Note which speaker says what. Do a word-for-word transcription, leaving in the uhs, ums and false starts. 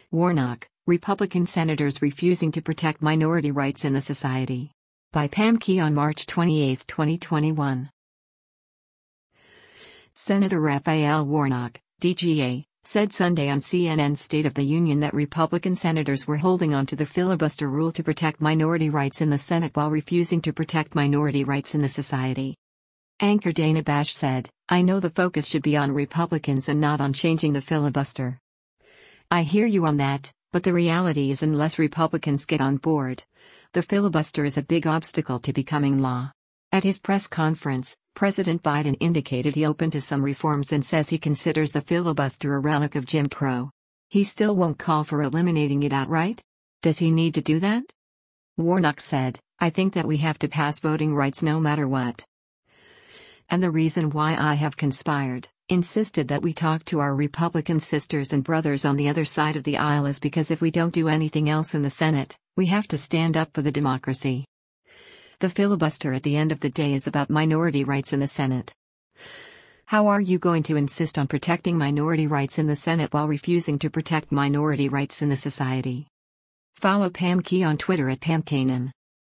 Speaker 1: Warnock, Republican senators refusing to protect minority rights in the society. By Pam Key on March twenty-eighth, twenty twenty-one. Senator Raphael Warnock, D G A, said Sunday on C N N's State of the Union that Republican senators were holding on to the filibuster rule to protect minority rights in the Senate while refusing to protect minority rights in the society. Anchor Dana Bash said, "I know the focus should be on Republicans and not on changing the filibuster. I hear you on that, but the reality is unless Republicans get on board, the filibuster is a big obstacle to becoming law." At his press conference, President Biden indicated he open to some reforms and says he considers the filibuster a relic of Jim Crow. He still won't call for eliminating it outright? Does he need to do that? Warnock said, "I think that we have to pass voting rights no matter what. And the reason why I have conspired, insisted that we talk to our Republican sisters and brothers on the other side of the aisle is because if we don't do anything else in the Senate, we have to stand up for the democracy. The filibuster at the end of the day is about minority rights in the Senate. How are you going to insist on protecting minority rights in the Senate while refusing to protect minority rights in the society?" Follow Pam Key on Twitter at Pam Kanan.